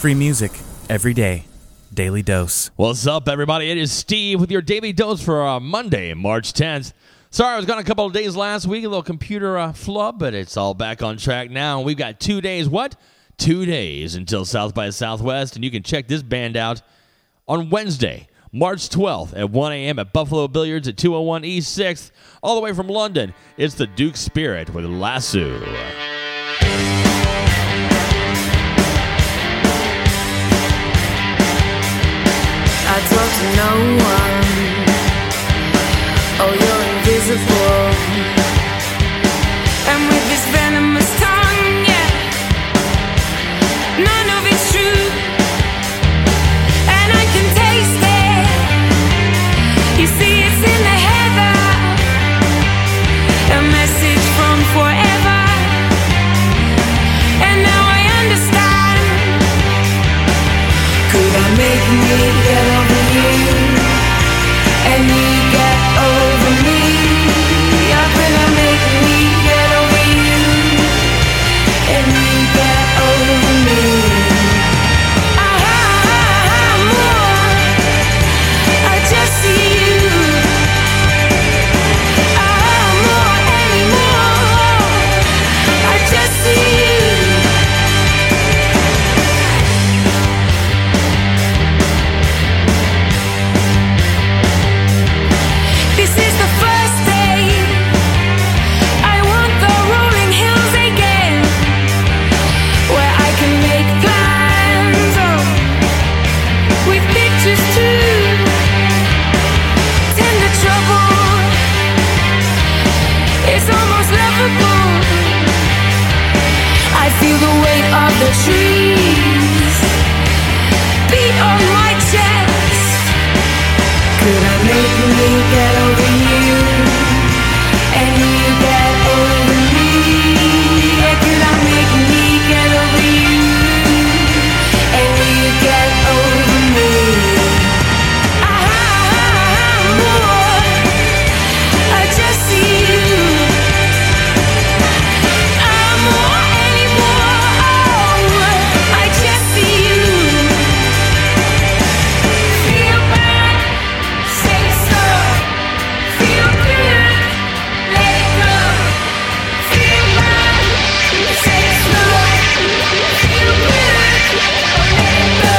free music every day. Daily Dose. What's up, everybody? It is Steve with your Daily Dose for Monday, March 10th. Sorry, I was gone a couple of days last week, a little computer flub, but it's all back on track now. We've got 2 days, 2 days until South by Southwest, and you can check this band out on Wednesday, March 12th at 1 a.m. at Buffalo Billiards at 201 East 6th. All the way from London, it's the Duke Spirit with Lasso. I talk to no one. Oh, you're invisible. And with this venomous tongue, yeah, none of it's true. And I can taste it. You see, it's in the heather. A message from forever. And now I understand. Could I make me get over you? And you get over me? Yeah, could I make me get over you? And you get over me? More. I just see you. More anymore. I just see you. This is the first day. I want the rolling hills again, where I can make plans, with pictures too. Tender trouble, it's almost lovable. I feel the weight of the trees beat on my chest. Could I make me get over you? And you get over me? Yeah, could I make me get over you? And you get over me? More. I just see you. More anymore. I just see you. Feel bad. Say so. Feel good. Let it go. Feel bad. Say so. Feel good. Let it go.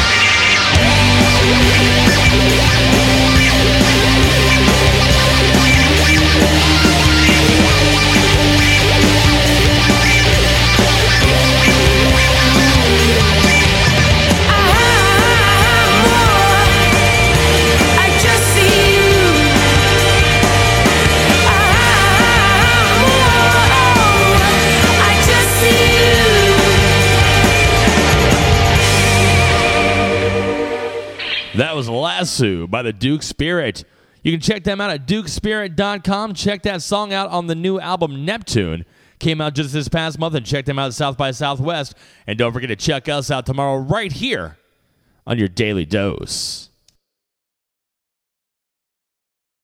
I just see you. I just see you. That was Lasso by the Duke Spirit. You can check them out at dukespirit.com. Check that song out on the new album Neptune. Came out just this past month, and check them out at South by Southwest. And don't forget to check us out tomorrow right here on your Daily Dose.